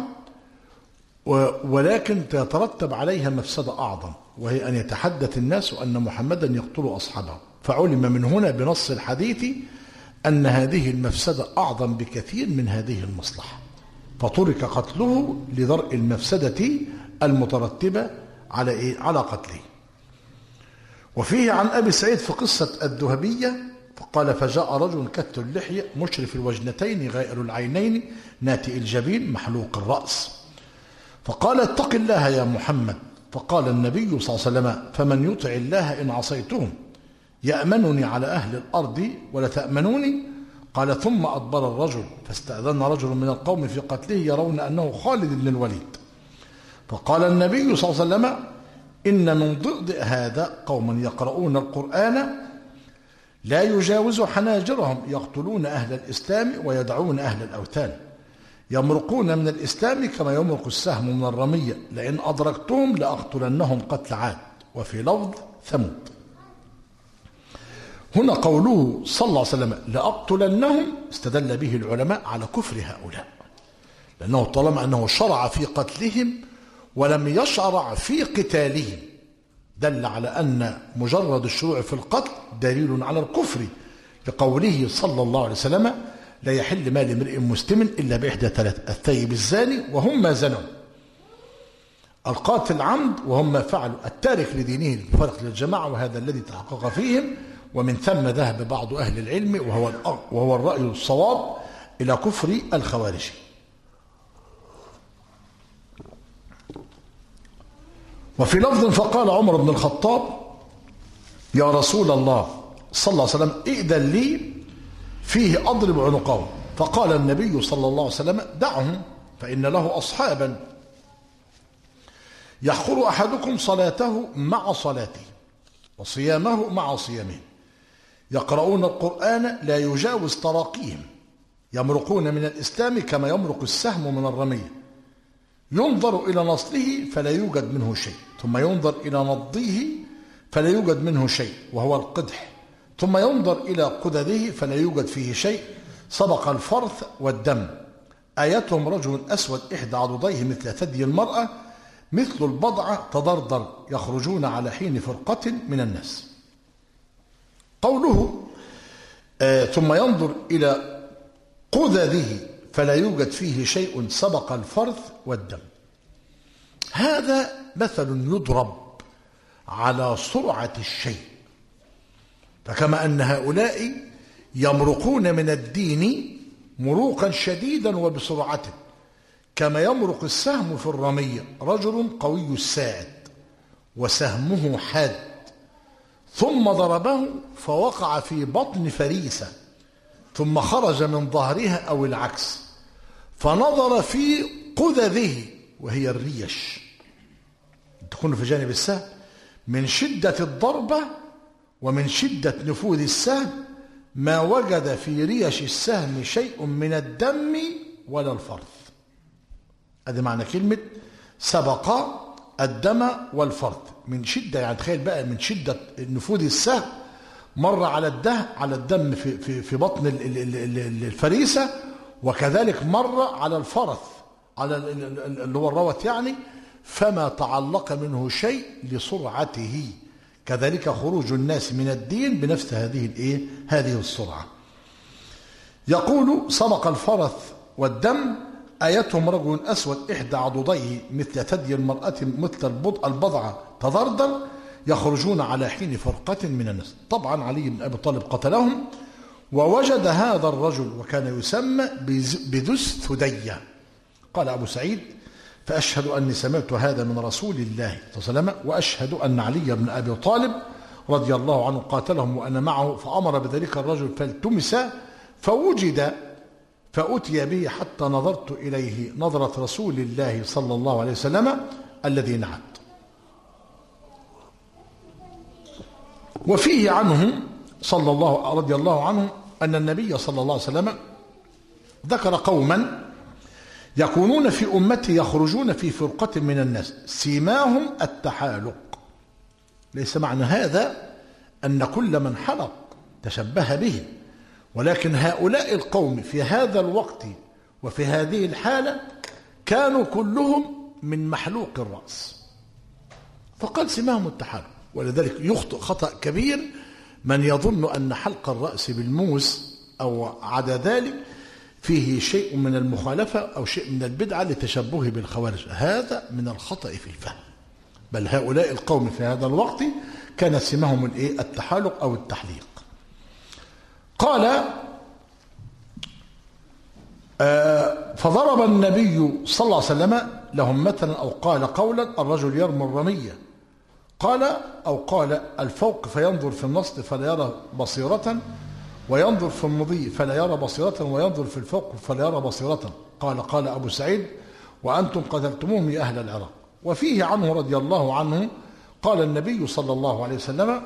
ولكن تترتب عليها مفسدة أعظم، وهي أن يتحدث الناس أن محمدا يقتل أصحابه. فعلم من هنا بنص الحديث أن هذه المفسدة أعظم بكثير من هذه المصلحة، فترك قتله لدرء المفسدة المترتبة على قتله. وفيه عن أبي سعيد في قصة الذهبية فقال: فجاء رجل كث اللحية مشرف الوجنتين غائر العينين ناتئ الجبين محلوق الرأس، فقال: اتق الله يا محمد. فقال النبي صلى الله عليه وسلم: فمن يطع الله إن عصيتهم يأمنني على أهل الأرض ولا تأمنوني؟ قال: ثم أدبر الرجل فاستأذن رجل من القوم في قتله يرون أنه خالد بن الوليد. فقال النبي صلى الله عليه وسلم: إن من ضئضئ هذا قوما يقرؤون القرآن لا يجاوز حناجرهم يقتلون أهل الإسلام ويدعون أهل الأوثان، يمرقون من الإسلام كما يمرق السهم من الرمية، لئن أدركتهم لأقتلنهم قتل عاد، وفي لفظ ثمود. هنا قوله صلى الله عليه وسلم لأقتلنهم استدل به العلماء على كفر هؤلاء، لأنه طالما أنه شرع في قتلهم ولم يشرع في قتالهم دل على أن مجرد الشروع في القتل دليل على الكفر، لقوله صلى الله عليه وسلم: لا يحل مال امرئ مسلم إلا بإحدى ثلاث: الثيب الزاني وهم ما زنوا، القاتل عمد وهم ما فعلوا، التارك لدينه الفرق للجماعة وهذا الذي تحقق فيهم، ومن ثم ذهب بعض أهل العلم وهو الرأي الصواب إلى كفر الخوارج. وفي لفظ فقال عمر بن الخطاب يا رسول الله صلى الله عليه وسلم ائذن لي فيه أضرب عنقه. فقال النبي صلى الله عليه وسلم دعهم فإن له أصحابا يحقر أحدكم صلاته مع صلاته وصيامه مع صيامه يقرؤون القرآن لا يجاوز تراقيهم يمرقون من الإسلام كما يمرق السهم من الرمية ينظر إلى نصله فلا يوجد منه شيء ثم ينظر إلى نضيه فلا يوجد منه شيء وهو القدح ثم ينظر إلى قدده فلا يوجد فيه شيء سبق الفرث والدم آيتهم رجل أسود إحدى عضديه مثل ثدي المرأة مثل البضعة تضرضر يخرجون على حين فرقة من الناس. قوله ثم ينظر إلى قدده فلا يوجد فيه شيء سبق الفرث والدم، هذا مثل يضرب على سرعة الشيء. فكما أن هؤلاء يمرقون من الدين مروقا شديدا وبسرعته كما يمرق السهم في الرمية، رجل قوي الساعد وسهمه حاد ثم ضربه فوقع في بطن فريسة ثم خرج من ظهرها أو العكس فنظر في قدده وهي الريش تكون في جانب السهم من شدة الضربة ومن شدة نفوذ السهم ما وجد في ريش السهم شيء من الدم ولا الفرث. هذا معنى كلمة سبق الدم والفرث، من شدة يعني تخيل بقى من شدة نفوذ السهم مر على الدم في بطن الفريسة وكذلك مر على الفرث على اللي هو الروث يعني فما تعلق منه شيء لسرعته. كذلك خروج الناس من الدين بنفس هذه السرعة. يقول سبق الفرث والدم آيتهم رجل أسود إحدى عضديه مثل ثدي المرأة مثل البضعة تضرضر يخرجون على حين فرقة من الناس. طبعا علي بن أبي طالب قتلهم ووجد هذا الرجل وكان يسمى بذو الثدية. قال أبو سعيد فأشهد أني سمعت هذا من رسول الله صلى الله عليه وسلم وأشهد أن علي بن أبي طالب رضي الله عنه قاتلهم وأنا معه فأمر بذلك الرجل فالتمس فوجد فأتي به حتى نظرت إليه نظرة رسول الله صلى الله عليه وسلم الذي نعت. وفيه عنه رضي الله عنه أن النبي صلى الله عليه وسلم ذكر قوما يكونون في أمتي يخرجون في فرقة من الناس سيماهم التحالق. ليس معنى هذا أن كل من حلق تشبه به، ولكن هؤلاء القوم في هذا الوقت وفي هذه الحالة كانوا كلهم من محلوق الرأس فقال سيماهم التحالق. ولذلك يخطئ خطأ كبير من يظن أن حلق الرأس بالموس أو عدا ذلك فيه شيء من المخالفة أو شيء من البدعة لتشبهه بالخوارج. هذا من الخطأ في الفهم، بل هؤلاء القوم في هذا الوقت كانت سمهم التحالق أو التحليق. قال فضرب النبي صلى الله عليه وسلم لهم مثلا أو قال قولا الرجل يرمي الرمية قال الفوق فينظر في النصل فلا يرى بصيرة وينظر في المضي فلا يرى بصيرة وينظر في الفوق فلا يرى بصيرة. قال أبو سعيد وأنتم قتلتموهم يا أهل العراق. وفيه عنه رضي الله عنه قال النبي صلى الله عليه وسلم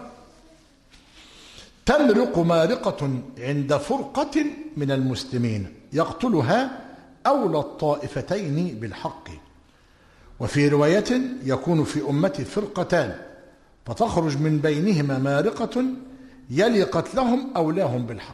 تمرق مارقة عند فرقة من المسلمين يقتلها أولى الطائفتين بالحق. وفي رواية يكون في أمتي فرقتان فتخرج من بينهما مارقة يلي قتلهم أولاهم بالحق.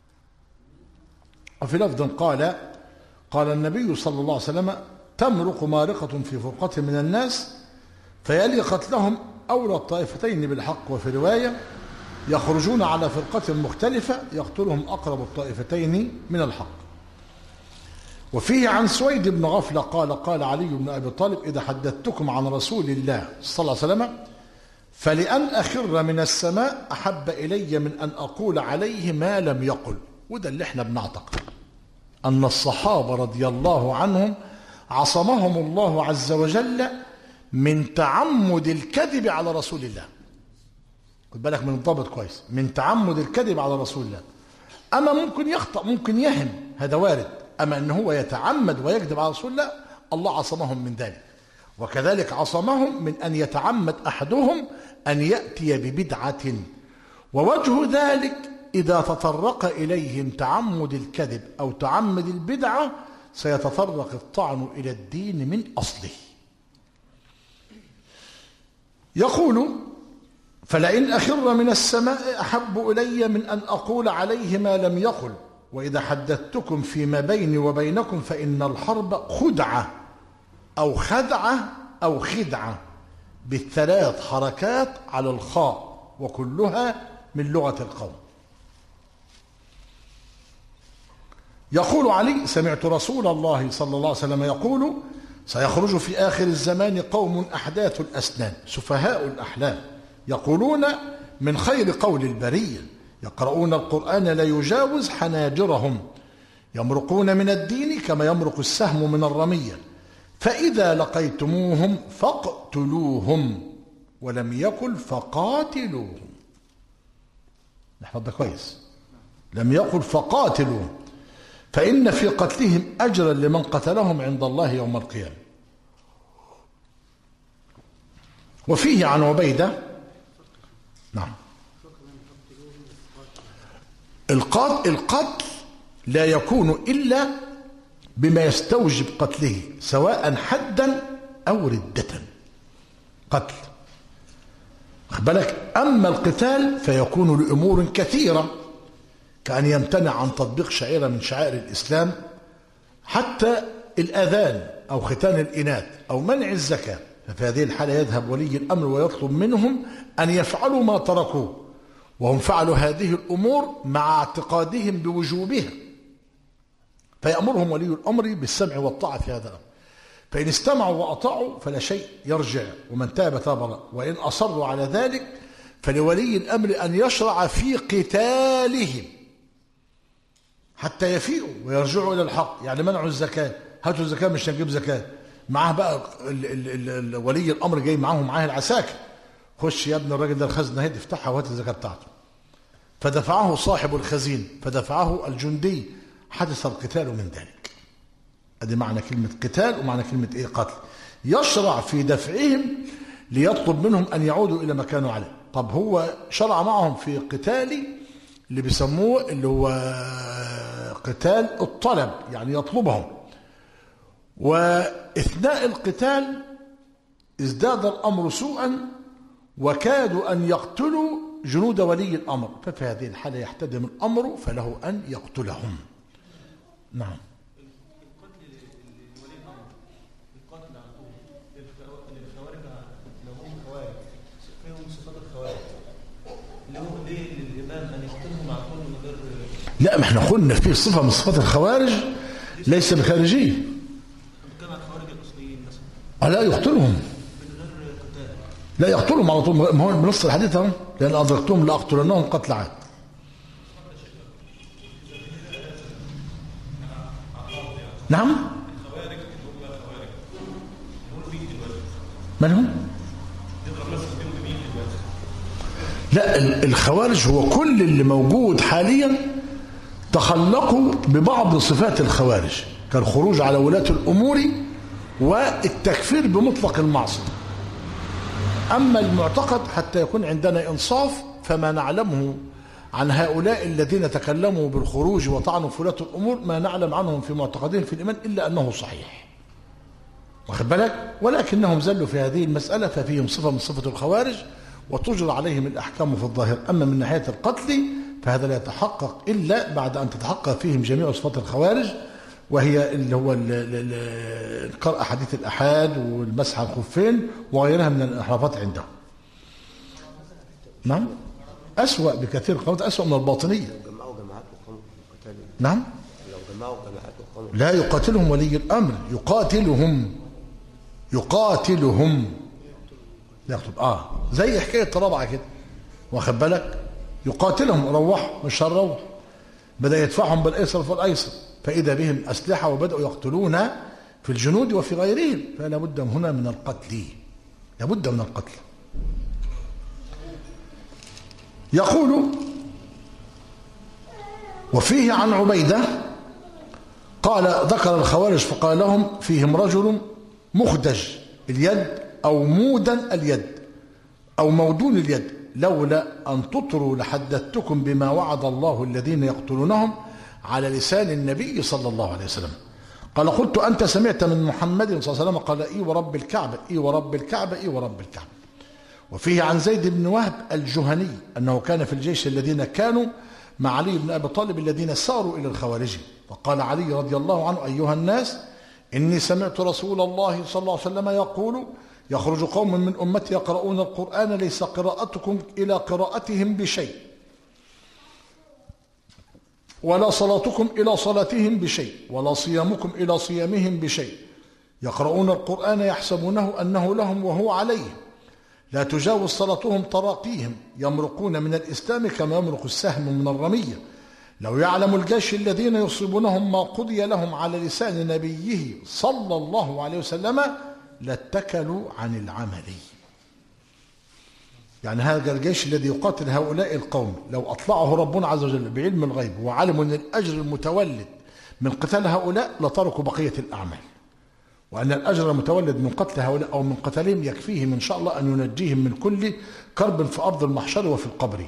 وفي لفظ قال النبي صلى الله عليه وسلم تمرق مارقة في فرقة من الناس فيلي قتلهم أولى الطائفتين بالحق. وفي رواية يخرجون على فرقة مختلفة يقتلهم أقرب الطائفتين من الحق. وفيه عن سويد بن غفلة قال علي بن أبي طالب إذا حدثتكم عن رسول الله صلى الله عليه وسلم فلأن أخر من السماء أحب إلي من أن أقول عليه ما لم يقل. وده اللي احنا بنعتقد، أن الصحابة رضي الله عنهم عصمهم الله عز وجل من تعمد الكذب على رسول الله. خد بالك من الضابط كويس، من تعمد الكذب على رسول الله. أما ممكن يخطأ، ممكن يهم، هذا وارد. أما أنه هو يتعمد ويكذب على رسول الله، الله عصمهم من ذلك. وكذلك عصمهم من أن يتعمد أحدهم أن يأتي ببدعة. ووجه ذلك إذا تطرق إليهم تعمد الكذب أو تعمد البدعة سيتطرق الطعن إلى الدين من أصله. يقول: فلئن أخر من السماء أحب إلي من أن أقول عليه ما لم يقل، وإذا حدثتكم فيما بيني وبينكم فإن الحرب خدعة أو خدعة أو خدعة بالثلاث حركات على الخاء، وكلها من لغة القوم. يقول علي: سمعت رسول الله صلى الله عليه وسلم يقول: سيخرج في آخر الزمان قوم أحداث الأسنان سفهاء الأحلام، يقولون من خير قول البرية، يقرؤون القرآن لا يجاوز حناجرهم، يمرقون من الدين كما يمرق السهم من الرمية، فإذا لقيتموهم فاقتلوهم، ولم يقل فقاتلوهم. نحفظ ده كويس، لم يقل فقاتلوهم، فإن في قتلهم أجرا لمن قتلهم عند الله يوم القيامة. وفيه عن عبيدة، نعم، القتل لا يكون إلا بما يستوجب قتله، سواء حدا أو ردة. قتل خد بالك. أما القتال فيكون لأمور كثيرة، كأن يمتنع عن تطبيق شعيرة من شعائر الإسلام، حتى الأذان أو ختان الإناث أو منع الزكاة. ففي هذه الحالة يذهب ولي الأمر ويطلب منهم أن يفعلوا ما تركوه، وهم فعلوا هذه الأمور مع اعتقادهم بوجوبها، فيأمرهم ولي الأمر بالسمع والطاعة في هذا الأمر. فإن استمعوا وأطاعوا فلا شيء، يرجع، ومن تاب تاب. وإن أصروا على ذلك فلولي الأمر أن يشرع في قتالهم حتى يفيئوا ويرجعوا إلى الحق. يعني منعوا الزكاة، هاتوا الزكاة مش هنجيب زكاة، معاه بقى ولي الأمر جاي معاه العساكر، خش يا ابن الراجل ده الخزنة هدي افتحها وهات الزكاة بتاعته. فدفعه صاحب الخزين، فدفعه الجندي، حدث القتال من ذلك. ادي معنى كلمة قتال ومعنى كلمة ايه؟ قتل. يشرع في دفعهم ليطلب منهم أن يعودوا إلى ما كانوا عليه. طب هو شرع معهم في قتال اللي بيسموه اللي هو قتال الطلب، يعني يطلبهم. وإثناء القتال ازداد الأمر سوءا وكادوا أن يقتلوا جنود ولي الأمر، ففي هذه الحالة يحتدم الأمر فله أن يقتلهم. نعم. القتل لولي الأمر، القتل عندهم الخوارج، لو هم خوارج فيهم صفات الخوارج، اللي هو ليه للإمام أن يقتلهم مع كل من غير. لا، ما احنا قلنا فيه صفة من صفات الخوارج ليس بخارجية. كان الخوارج الأصليين مثلا لا يقتلهم، من غير قتال. لا يقتلهم على طول. ما هو بنص الحديث اهو، لأن أدركتهم لأقتلنهم قتل عاد. نعم. من هم؟ لا، الخوارج هو كل اللي موجود حاليا تخلقوا ببعض صفات الخوارج، كالخروج على ولاة الأمور والتكفير بمطلق المعصية. أما المعتقد حتى يكون عندنا إنصاف، فما نعلمه عن هؤلاء الذين تكلموا بالخروج وطعنوا في ولاة الأمور ما نعلم عنهم في معتقدهم في الإيمان إلا أنه صحيح، واخد بالك؟ ولكنهم زلوا في هذه المسألة، ففيهم صفة من صفة الخوارج وتجرى عليهم الأحكام في الظاهر. أما من ناحية القتل فهذا لا يتحقق إلا بعد أن تتحقق فيهم جميع صفات الخوارج، وهي اللي هو قراءة حديث الأحاد والمسح على الخفين وغيرها من الانحرافات عندهم. نعم، أسوأ بكثير، قوات أسوأ من الباطنية. نعم، لا يقاتلهم ولي الأمر، يقاتلهم يخطب زي حكايه رابعه كده، واخد بالك، يقاتلهم، روحوا مش هنروح، بدا يدفعهم بالايسر فالايسر، فاذا بهم اسلحه وبداوا يقتلون في الجنود وفي غيرهم، فلا بد هنا من القتل، لابد من القتل. يقول وفيه عن عبيده قال ذكر الخوارج فقال لهم فيهم رجل مخدج اليد أو مودا اليد أو مودون اليد، لولا أن تطروا لحدثتكم بما وعد الله الذين يقتلونهم على لسان النبي صلى الله عليه وسلم. قال قلت أنت سمعت من محمد صلى الله عليه وسلم؟ قال إي ورب الكعبة، إي ورب الكعبة، إي ورب الكعبة. وفيه عن زيد بن وهب الجهني أنه كان في الجيش الذين كانوا مع علي بن أبي طالب الذين ساروا إلى الخوارج، فقال علي رضي الله عنه أيها الناس إني سمعت رسول الله صلى الله عليه وسلم يقول يخرج قوم من أمتي يقرؤون القرآن ليس قراءتكم إلى قراءتهم بشيء ولا صلاتكم إلى صلاتهم بشيء ولا صيامكم إلى صيامهم بشيء، يقرؤون القرآن يحسبونه أنه لهم وهو عليهم، لا تجاوز صلاتهم تراقيهم، يمرقون من الإسلام كما يمرق السهم من الرمية، لو يعلم الجيش الذين يصيبونهم ما قضي لهم على لسان نبيه صلى الله عليه وسلم لاتكلوا عن العمل. يعني هذا الجيش الذي يقاتل هؤلاء القوم لو أطلعه ربنا عز وجل بعلم الغيب وعلموا أن الأجر المتولد من قتال هؤلاء لتركوا بقية الأعمال، وأن الأجر المتولد من قتل هؤلاء أو من قتلهم يكفيهم إن شاء الله أن ينجيهم من كل كرب في أرض المحشر وفي القبر.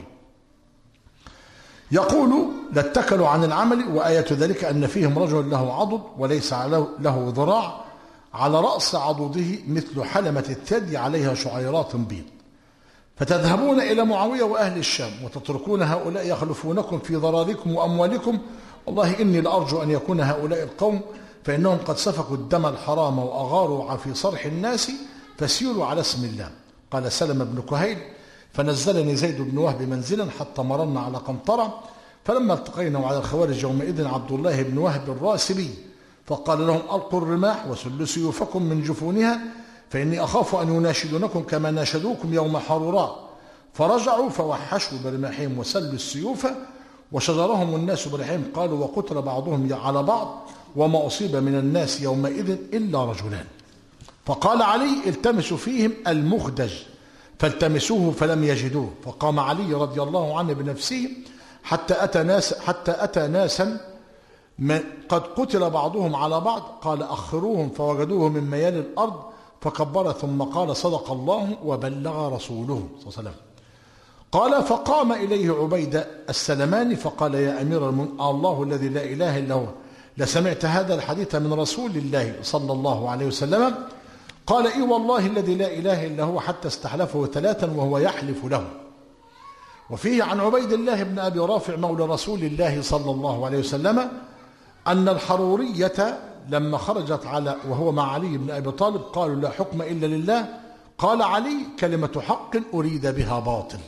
يقول لاتكلوا عن العمل، وآية ذلك أن فيهم رجل له عضد وليس له ذراع، على رأس عضده مثل حلمة الثدي عليها شعيرات بيض، فتذهبون إلى معاوية وأهل الشام وتتركون هؤلاء يخلفونكم في ضراركم وأموالكم، والله إني لأرجو أن يكون هؤلاء القوم فإنهم قد سفكوا الدم الحرام وأغاروا في صرح الناس، فسيروا على اسم الله. قال سلم بن كهيل فنزلني زيد بن وهب منزلا حتى مررنا على قنطرة، فلما التقينا على الخوارج يومئذ عبد الله بن وهب الراسبي فقال لهم ألقوا الرماح وسلوا سيوفكم من جفونها فإني أخاف أن يناشدونكم كما ناشدوكم يوم حروراء، فرجعوا فوحشوا برماحهم وسلوا السيوف وشجرهم الناس برماحهم، قالوا وقتل بعضهم على بعض وما أصيب من الناس يومئذ إلا رجلان. فقال علي التمسوا فيهم المخدج فالتمسوه فلم يجدوه، فقام علي رضي الله عنه بنفسه حتى أتى ناسا قد قتل بعضهم على بعض، قال أخروهم فوجدوه من ميال الأرض فكبر ثم قال صدق الله وبلغ رسوله صلى الله عليه وسلم. قال فقام إليه عبيدة السلماني فقال يا أمير المؤمنين الله الذي لا إله إلا هو لسمعت هذا الحديث من رسول الله صلى الله عليه وسلم؟ قال إي والله الذي لا إله إلا هو حتى استحلفه ثلاثا وهو يحلف له. وفيه عن عبيد الله بن أبي رافع مولى رسول الله صلى الله عليه وسلم أن الحرورية لما خرجت وهو مع علي بن أبي طالب قالوا لا حكم إلا لله، قال علي كلمة حق أريد بها باطل.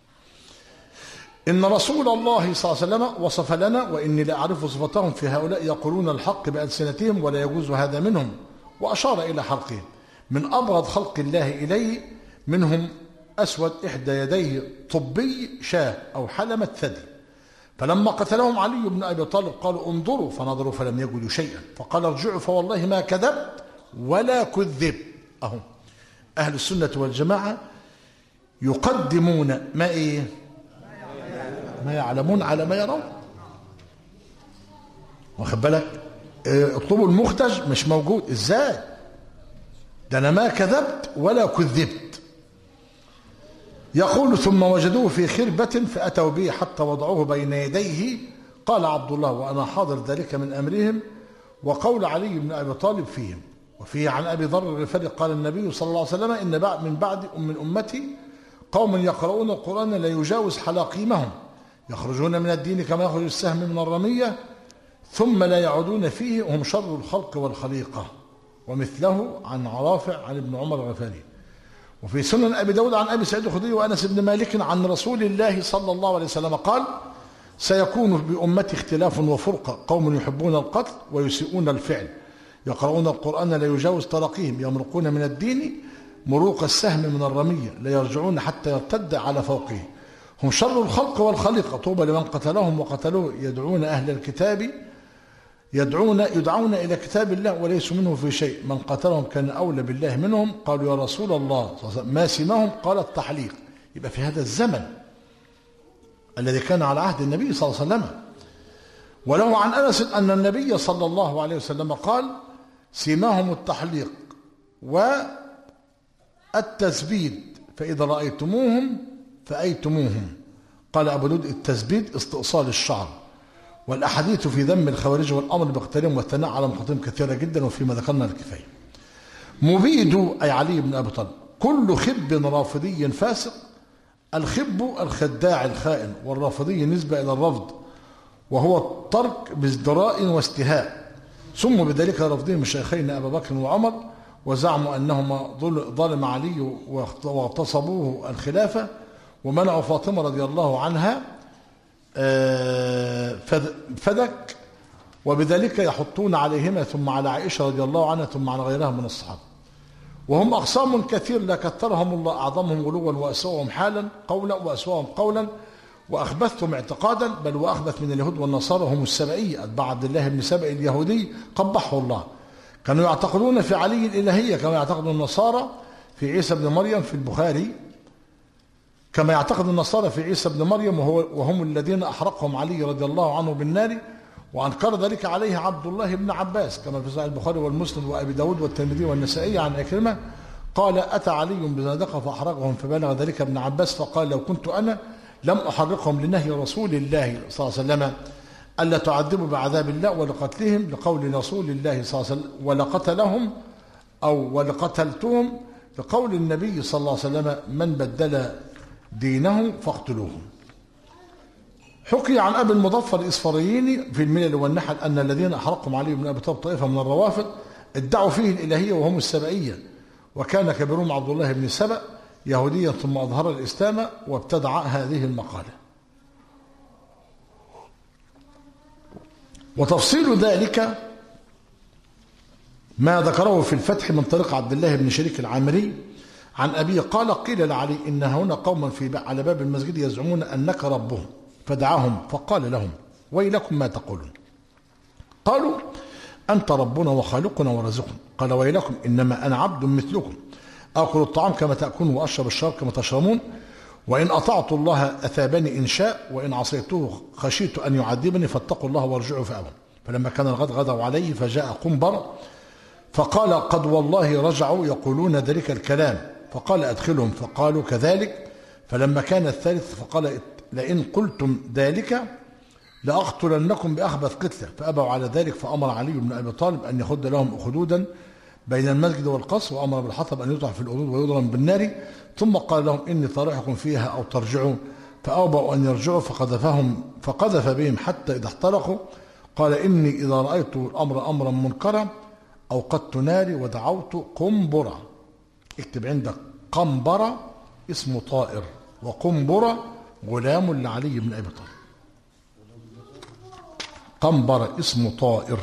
إن رسول الله صلى الله عليه وسلم وصف لنا وإني لا أعرف صفتهم في هؤلاء يقولون الحق بألسنتهم ولا يجوز هذا منهم، وأشار إلى حلقهم من أبغض خلق الله إليه منهم أسود إحدى يديه طبي شاه أو حلمة ثدي، فلما قتلهم علي بن أبي طالب قالوا انظروا فنظروا فلم يجدوا شيئا، فقال ارجعوا فوالله ما كذبت ولا كذب. أهم أهل السنة والجماعة يقدمون ما يعلمون على ما يرون، واخد بالك؟ اطلبوا المخدج مش موجود، ازاي ده انا ما كذبت ولا كذبت. يقول ثم وجدوه في خربة فأتوا به حتى وضعوه بين يديه، قال عبد الله وأنا حاضر ذلك من أمرهم، وقول علي بن أبي طالب فيهم. وفيه عن أبي ذر الغفاري قال النبي صلى الله عليه وسلم إن من بعد من أمتي قوم يقرؤون القرآن لا يجاوز حلاقيمهم، يخرجون من الدين كما يخرج السهم من الرمية ثم لا يعودون فيه هم شر الخلق والخليقة. ومثله عن رافع عن ابن عمر الغفاري. وفي سنن أبي داود عن أبي سعيد الخدري وأنس بن مالك عن رسول الله صلى الله عليه وسلم قال سيكون بأمتي اختلاف وفرقة، قوم يحبون القتل ويسيئون الفعل، يقرؤون القرآن لا يجاوز تراقيهم، يمرقون من الدين مروق السهم من الرمية لا يرجعون حتى يرتد على فوقه. هم شر الخلق والخليقة، طوبى لمن قتلهم وقتلوه. يدعون أهل الكتاب يدعون إلى كتاب الله وليسوا منه في شيء. من قتلهم كان أولى بالله منهم. قالوا يا رسول الله ما سماهم؟ قال التحليق. يبقى في هذا الزمن الذي كان على عهد النبي صلى الله عليه وسلم. وله عن أنس أن النبي صلى الله عليه وسلم قال سماهم التحليق والتزبيد فإذا رأيتموهم فأيتموهم. قال أبو داود التزبيد استئصال الشعر. والأحاديث في ذم الخوارج والأمر باقتلهم والثناء على مخاطبهم كثيرة جدا، وفيما ذكرنا الكفاية. مبيد أي علي بن أبي طالب كل خب رافضي فاسق. الخب الخداع الخائن، والرافضي نسبة إلى الرفض وهو الترك بازدراء واستهاء. سموا بذلك رافضين الشيخين أبا بكر وعمر، وزعموا أنهما ظلم علي واغتصبوه الخلافة ومنعوا فاطمة رضي الله عنها فدك، وبذلك يحطون عليهما ثم على عائشة رضي الله عنها ثم على غيرها من الصحابة. وهم أقسام كثير لا كثرهم الله، أعظمهم غلوا وأسوأهم حالا قولا وأسوأهم قولا وأخبثهم اعتقادا، بل وأخبث من اليهود والنصارى هم السبعية أتباع عبد الله بن سبأ اليهودي قبحه الله. كانوا يعتقدون في علي الإلهية كما يعتقد النصارى في عيسى بن مريم في البخاري، كما يعتقد النصارى في عيسى بن مريم وهم الذين أحرقهم علي رضي الله عنه بالنار، وأنكر ذلك عليه عبد الله بن عباس كما في صحيح البخاري والمسلم وأبي داود والترمذي والنسائي عن عكرمة قال أتى علي بزندقة فأحرقهم، فبلغ ذلك ابن عباس فقال لو كنت أنا لم أحرقهم لنهي رسول الله صلى الله عليه وسلم ألا تعذبوا بعذاب الله ولقتلهم، لقول رسول الله صلى الله عليه وسلم ولقتلهم أو ولقتلتهم، لقول النبي صلى الله عليه وسلم من بدل دينهم فاقتلوهم. حكي عن أبي المظفر الإصفريني في الملل والنحل أن الذين أحرقهم علي بن أبي طالب طائفة من الروافض ادعوا فيه الإلهية وهم السبعية، وكان كبيرهم عبد الله بن سبأ يهوديا ثم أظهر الإسلام وابتدع هذه المقالة. وتفصيل ذلك ما ذكره في الفتح من طريق عبد الله بن شريك العامري عن أبيه قال قيل لعلي إن هنا قوما على باب المسجد يزعمون أنك ربهم، فدعاهم فقال لهم ويلكم ما تقولون؟ قالوا أنت ربنا وخالقنا ورزقنا. قال ويلكم إنما أنا عبد مثلكم آكل الطعام كما تأكلون وأشرب الشراب كما تشربون، وإن أطعت الله أثابني إن شاء وإن عصيته خشيت أن يعذبني فاتقوا الله وارجعوا فأبوا. فلما كان الغد غدوا عليه فجاء قنبر فقال قد والله رجعوا يقولون ذلك الكلام، فقال أدخلهم فقالوا كذلك. فلما كان الثالث فقال لئن قلتم ذلك لأقتلنكم بأخبث قتلة، فأبوا على ذلك. فأمر علي بن أبي طالب أن يخد لهم أخدودا بين المسجد والقصر، وأمر بالحطب أن يطرح في الأخدود ويضرب بالنار، ثم قال لهم إني طارحكم فيها أو ترجعوا، فأوبوا أن يرجعوا فقذف بهم حتى إذا احترقوا قال إني إذا رأيت الأمر أمرا منكرا أوقدت ناري ودعوت قنبرة. اكتب عندك قنبرة اسمه طائر، وقنبرة غلام لعلي بن أبي طالب. قنبرة اسمه طائر.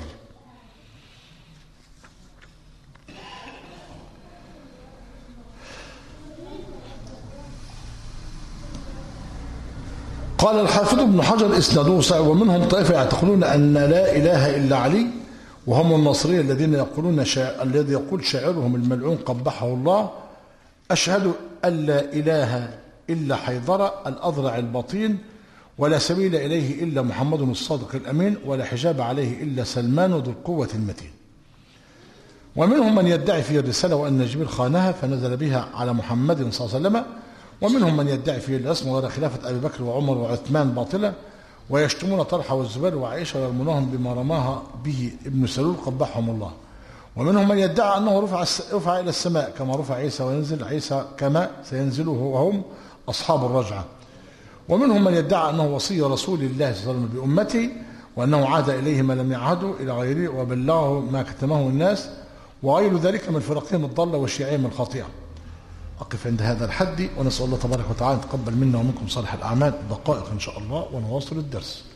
قال الحافظ ابن حجر اسناده صحيح، ومنهم طائفة يعتقدون أن لا إله إلا علي، وهم النصرية الذين يقولون الذي يقول شاعرهم الملعون قبحه الله أشهد أن لا إله إلا حيدر الأضرع البطين، ولا سبيل إليه إلا محمد الصادق الأمين، ولا حجاب عليه إلا سلمان ذو القوة المتين. ومنهم من يدعي في الرسالة وأن جبريل خانها فنزل بها على محمد صلى الله عليه وسلم، ومنهم من يدعي في الاسم وغير خلافة أبي بكر وعمر وعثمان باطلة، ويشتمون طلحة والزبير وعائشة ويرمونهم بما رماها به ابن سلول قبحهم الله. ومنهم من يدعي أنه رفع إلى السماء كما رفع عيسى، وينزل عيسى كما سينزله وهم أصحاب الرجعة. ومنهم من يدعي أنه وصي رسول الله صلى الله عليه وسلم بأمته، وأنه عاد إليه ما لم يعهدوا إلى غيره وبلغه ما كتمه الناس، وغير ذلك من فرقهم الضالة والشيعيهم الخاطئة. أقف عند هذا الحد، ونسأل الله تبارك وتعالى أن يتقبل منا ومنكم صالح الأعمال. دقائق إن شاء الله ونواصل الدرس.